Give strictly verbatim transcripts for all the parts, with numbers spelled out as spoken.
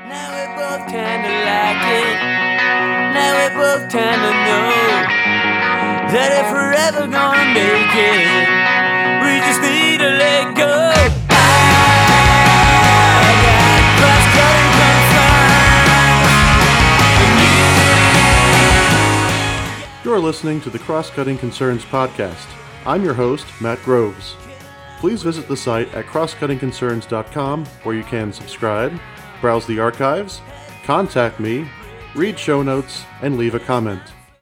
Now we both kinda like it. Now we both kinda know that if we're ever gonna make it, we just need to let go. I got cross-cutting concerns, and you. You're listening to the Cross-Cutting Concerns podcast. I'm your host, Matt Groves. Please visit the site at cross cutting concerns dot com where you can subscribe, browse the archives, contact me, read show notes, and leave a comment.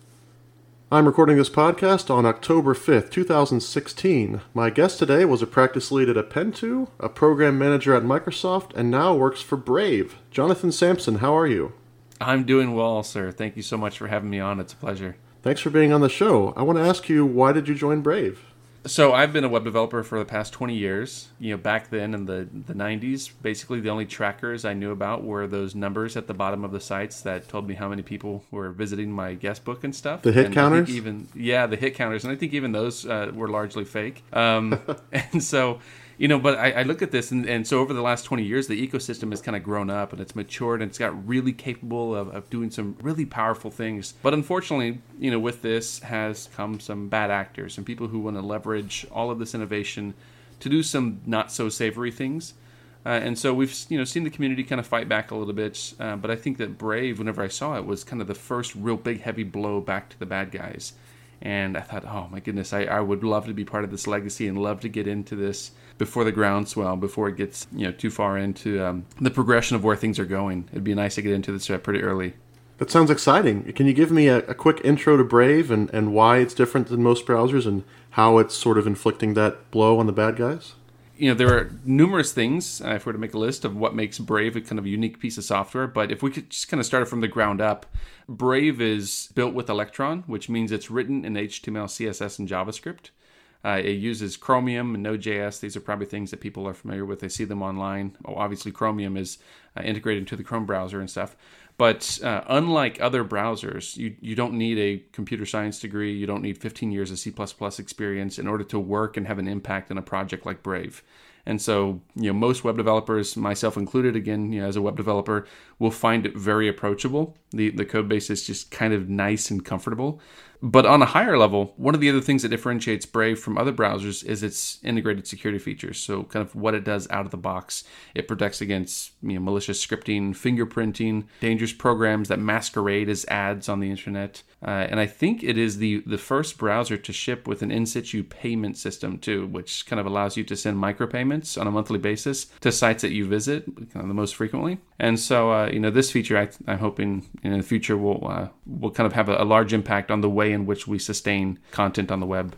I'm recording this podcast on October fifth, twenty sixteen. My guest today was a practice lead at Apentu, a program manager at Microsoft, and now works for Brave. Jonathan Sampson, how are you? I'm doing well, sir. Thank you so much for having me on. It's a pleasure. Thanks for being on the show. I want to ask you, why did you join Brave? So I've been a web developer for the past twenty years. You know, back then in the, the nineties, basically the only trackers I knew about were those numbers at the bottom of the sites that told me how many people were visiting my guest book and stuff. The hit and counters? I think even yeah, the hit counters. And I think even those uh, were largely fake. Um, and so, you know, but I, I look at this, and, and so over the last twenty years, the ecosystem has kind of grown up, and it's matured, and it's got really capable of, of doing some really powerful things. But unfortunately, you know, with this has come some bad actors and people who want to leverage all of this innovation to do some not so savory things. Uh, and so we've, you know, seen the community kind of fight back a little bit. Uh, but I think that Brave, whenever I saw it, was kind of the first real big heavy blow back to the bad guys. And I thought, oh my goodness, I, I would love to be part of this legacy and love to get into this before the groundswell, before it gets, you know, too far into um, the progression of where things are going. It'd be nice to get into this uh, pretty early. That sounds exciting. Can you give me a, a quick intro to Brave and, and why it's different than most browsers and how it's sort of inflicting that blow on the bad guys? You know, there are numerous things, uh, if we were to make a list of what makes Brave a kind of unique piece of software, but if we could just kind of start it from the ground up, Brave is built with Electron, which means it's written in H T M L, C S S, and JavaScript. Uh, it uses Chromium and Node.js. These are probably things that people are familiar with. They see them online. Oh, obviously, Chromium is uh, integrated into the Chrome browser and stuff. But uh, unlike other browsers, you, you don't need a computer science degree. You don't need fifteen years of C plus plus experience in order to work and have an impact in a project like Brave. And so, you know, most web developers, myself included, again, you know, as a web developer, will find it very approachable. The the code base is just kind of nice and comfortable. But on a higher level, one of the other things that differentiates Brave from other browsers is its integrated security features. So kind of what it does out of the box. It protects against, you know, malicious scripting, fingerprinting, dangerous programs that masquerade as ads on the internet. Uh, and I think it is the, the first browser to ship with an in-situ payment system too, which kind of allows you to send micropayments on a monthly basis to sites that you visit kind of the most frequently. And so, uh, you know, this feature, I, I'm hoping in the future will uh, will kind of have a, a large impact on the way in which we sustain content on the web.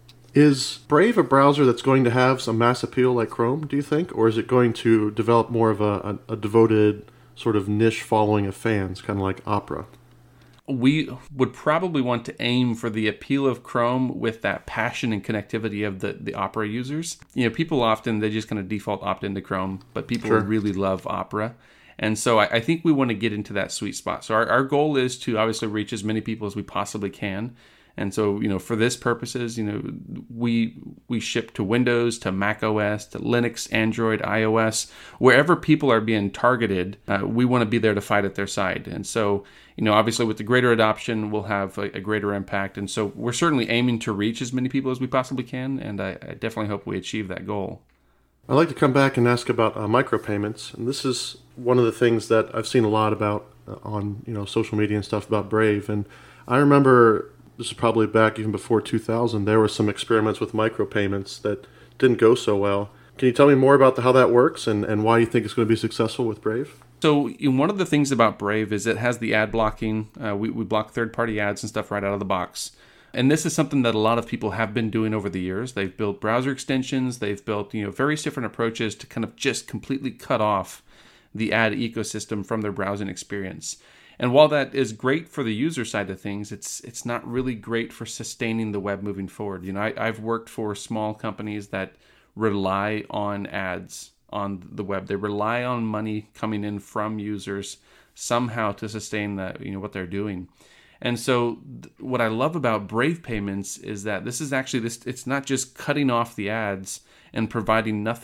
Is Brave a browser that's going to have some mass appeal like Chrome, do you think? Or is it going to develop more of a, a, a devoted sort of niche following of fans, kind of like Opera? We would probably want to aim for the appeal of Chrome with that passion and connectivity of the, the Opera users. You know, people often, they just kind of default opt into Chrome, but people Sure. really love Opera. And so I, I think we want to get into that sweet spot. So our, our goal is to obviously reach as many people as we possibly can. And so, you know, for this purposes, you know, we we ship to Windows, to Mac O S, to Linux, Android, iOS, wherever people are being targeted, uh, we want to be there to fight at their side. And so, you know, obviously with the greater adoption, we'll have a, a greater impact. And so we're certainly aiming to reach as many people as we possibly can. And I, I definitely hope we achieve that goal. I'd like to come back and ask about uh, micropayments. And this is one of the things that I've seen a lot about uh, on, you know, social media and stuff about Brave. And I remember, this is probably back even before two thousand, there were some experiments with micropayments that didn't go so well. Can you tell me more about the, how that works and, and why you think it's going to be successful with Brave? So you know, one of the things about Brave is it has the ad blocking. Uh, we, we block third-party ads and stuff right out of the box. And this is something that a lot of people have been doing over the years. They've built browser extensions. They've built, you know, various different approaches to kind of just completely cut off the ad ecosystem from their browsing experience. And while that is great for the user side of things, it's it's not really great for sustaining the web moving forward. You know, I, I've worked for small companies that rely on ads on the web. They rely on money coming in from users somehow to sustain that, you know, what they're doing. And so th- what I love about Brave Payments is that this is actually this. It's not just cutting off the ads and providing nothing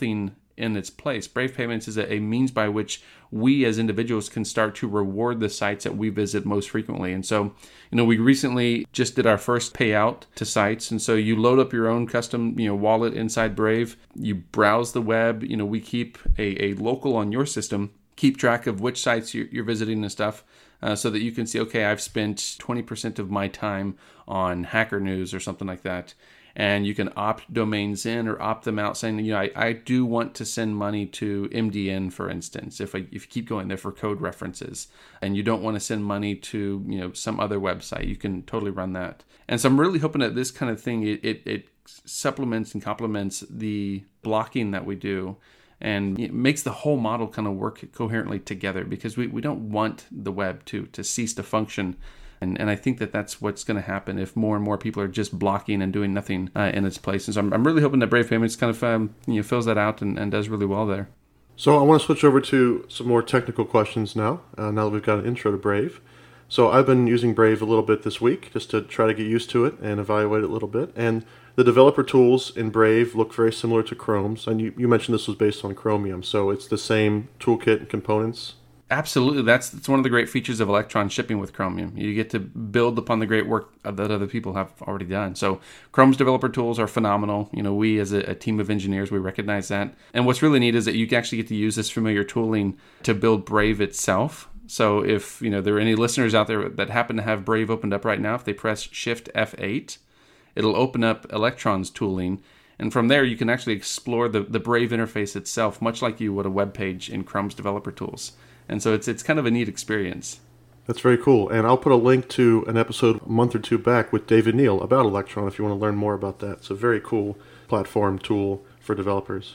in its place. Brave Payments is a, a means by which we as individuals can start to reward the sites that we visit most frequently. And so, you know, we recently just did our first payout to sites. And so you load up your own custom, you know, wallet inside Brave. You browse the web. You know, we keep a, a local on your system, keep track of which sites you're, you're visiting and stuff, uh, so that you can see, okay, I've spent twenty percent of my time on Hacker News or something like that. And you can opt domains in or opt them out, saying, you know, I, I do want to send money to M D N, for instance, if I, if you keep going there for code references, and you don't want to send money to, you know, some other website, you can totally run that. And so I'm really hoping that this kind of thing, it, it, it supplements and complements the blocking that we do, and it makes the whole model kind of work coherently together, because we, we don't want the web to to cease to function. And, and I think that that's what's going to happen if more and more people are just blocking and doing nothing uh, in its place. And so I'm, I'm really hoping that Brave Payments kind of um, you know, fills that out and, and does really well there. So I want to switch over to some more technical questions now, uh, now that we've got an intro to Brave. So I've been using Brave a little bit this week just to try to get used to it and evaluate it a little bit. And the developer tools in Brave look very similar to Chrome's. And you, you mentioned this was based on Chromium, so it's the same toolkit and components. Absolutely. That's, that's one of the great features of Electron shipping with Chromium. You get to build upon the great work that other people have already done. So Chrome's developer tools are phenomenal. You know, we as a, a team of engineers, we recognize that. And what's really neat is that you actually get to use this familiar tooling to build Brave itself. So if, you know, there are any listeners out there that happen to have Brave opened up right now, if they press Shift F eight, it'll open up Electron's tooling. And from there, you can actually explore the, the Brave interface itself, much like you would a web page in Chrome's developer tools. And so it's it's kind of a neat experience. That's very cool. And I'll put a link to an episode a month or two back with David Neal about Electron if you want to learn more about that. It's a very cool platform tool for developers.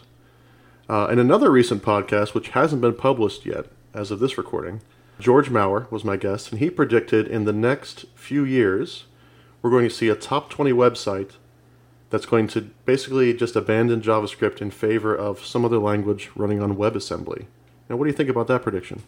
Uh, in another recent podcast, which hasn't been published yet as of this recording, George Maurer was my guest, and he predicted in the next few years we're going to see a top twenty website that's going to basically just abandon JavaScript in favor of some other language running on WebAssembly. Now, what do you think about that prediction?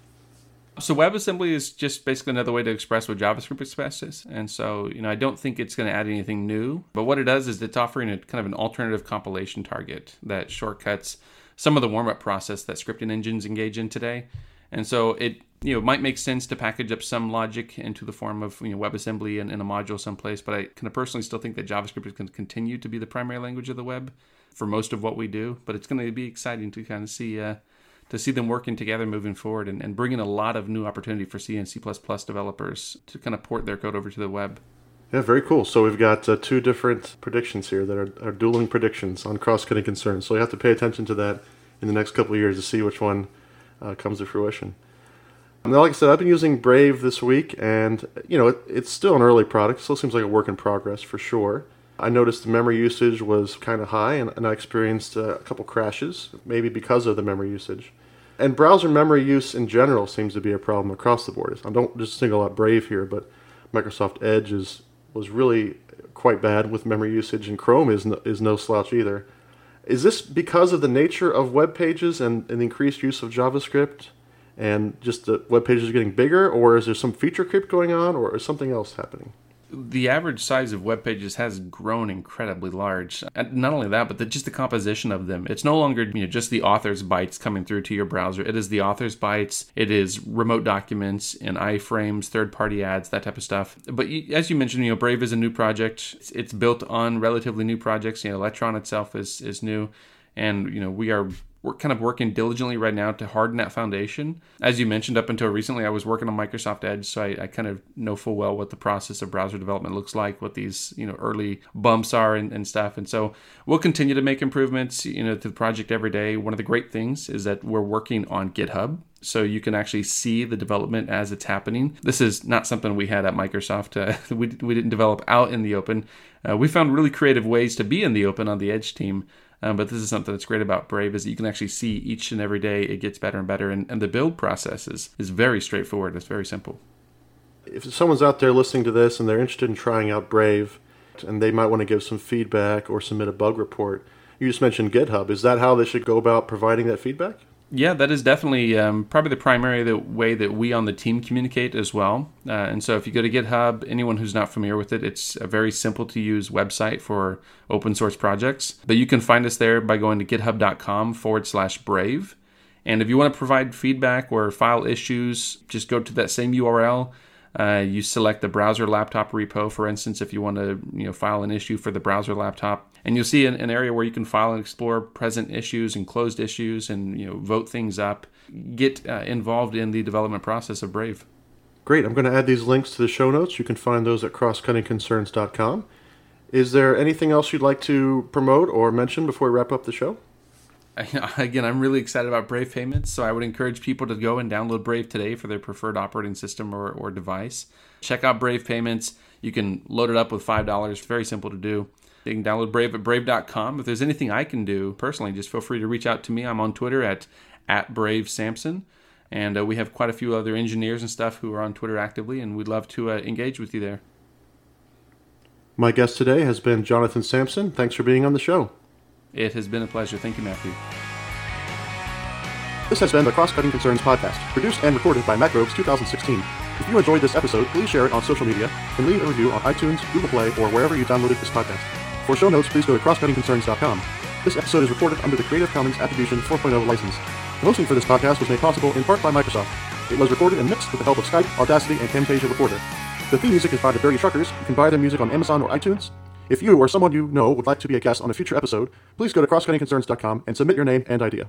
So WebAssembly is just basically another way to express what JavaScript expresses. And so, you know, I don't think it's going to add anything new. But what it does is it's offering a kind of an alternative compilation target that shortcuts some of the warm-up process that scripting engines engage in today. And so it, you know, might make sense to package up some logic into the form of, you know, WebAssembly in, in a module someplace. But I kind of personally still think that JavaScript is going to continue to be the primary language of the web for most of what we do. But it's going to be exciting to kind of see... Uh, to see them working together moving forward and, and bringing a lot of new opportunity for C and C plus plus developers to kind of port their code over to the web. Yeah, very cool. So we've got uh, two different predictions here that are, are dueling predictions on cross-cutting concerns. So you have to pay attention to that in the next couple of years to see which one uh, comes to fruition. Now, like I said, I've been using Brave this week, and you know it, it's still an early product. It still seems like a work in progress for sure. I noticed the memory usage was kind of high, and, and I experienced uh, a couple crashes, maybe because of the memory usage. And browser memory use in general seems to be a problem across the board. I don't just single out Brave here, but Microsoft Edge is was really quite bad with memory usage, and Chrome is no, is no slouch either. Is this because of the nature of web pages and, and the increased use of JavaScript, and just the web pages are getting bigger, or is there some feature creep going on, or is something else happening? The average size of web pages has grown incredibly large. And not only that, but the, just the composition of them. It's no longer, you know, just the author's bytes coming through to your browser. It is the author's bytes. It is remote documents and iframes, third-party ads, that type of stuff. But as you mentioned, you know, Brave is a new project. It's, it's built on relatively new projects. You know, Electron itself is is new, and you know, we are. We're kind of working diligently right now to harden that foundation. As you mentioned, up until recently, I was working on Microsoft Edge, so I, I kind of know full well what the process of browser development looks like, what these, you know, early bumps are and, and stuff. And so we'll continue to make improvements, you know, to the project every day. One of the great things is that we're working on GitHub, so you can actually see the development as it's happening. This is not something we had at Microsoft. Uh, we, we didn't develop out in the open. Uh, we found really creative ways to be in the open on the Edge team. Um, but this is something that's great about Brave, is that you can actually see each and every day it gets better and better. And, and the build process is, is very straightforward. It's very simple. If someone's out there listening to this and they're interested in trying out Brave, and they might want to give some feedback or submit a bug report, you just mentioned GitHub. Is that how they should go about providing that feedback? Yeah, that is definitely um, probably the primary the way that we on the team communicate as well. Uh, and so if you go to GitHub, anyone who's not familiar with it, it's a very simple to use website for open source projects. But you can find us there by going to github.com forward slash brave. And if you want to provide feedback or file issues, just go to that same U R L. Uh, you select the browser laptop repo, for instance, if you want to you know, file an issue for the browser laptop. And you'll see an, an area where you can file and explore present issues and closed issues and you know vote things up. Get uh, involved in the development process of Brave. Great. I'm going to add these links to the show notes. You can find those at cross cutting concerns dot com. Is there anything else you'd like to promote or mention before we wrap up the show? Again, I'm really excited about Brave Payments, so I would encourage people to go and download Brave today for their preferred operating system or, or device. Check out Brave Payments. You can load it up with five dollars. Very simple to do. You can download Brave at brave dot com. If there's anything I can do personally, just feel free to reach out to me. I'm on Twitter at, at BraveSamson. And uh, we have quite a few other engineers and stuff who are on Twitter actively, and we'd love to uh, engage with you there. My guest today has been Jonathan Sampson. Thanks for being on the show. It has been a pleasure. Thank you, Matthew. This has been the Cross Cutting Concerns podcast, produced and recorded by Matt Groves two thousand sixteen. If you enjoyed this episode, please share it on social media and leave a review on iTunes, Google Play, or wherever you downloaded this podcast. For show notes, please go to cross cutting concerns dot com. This episode is recorded under the Creative Commons Attribution four point oh license. The hosting for this podcast was made possible in part by Microsoft. It was recorded and mixed with the help of Skype, Audacity, and Camtasia Recorder. The theme music is by the Dirty Truckers. You can buy their music on Amazon or iTunes. If you or someone you know would like to be a guest on a future episode, please go to cross cutting concerns dot com and submit your name and idea.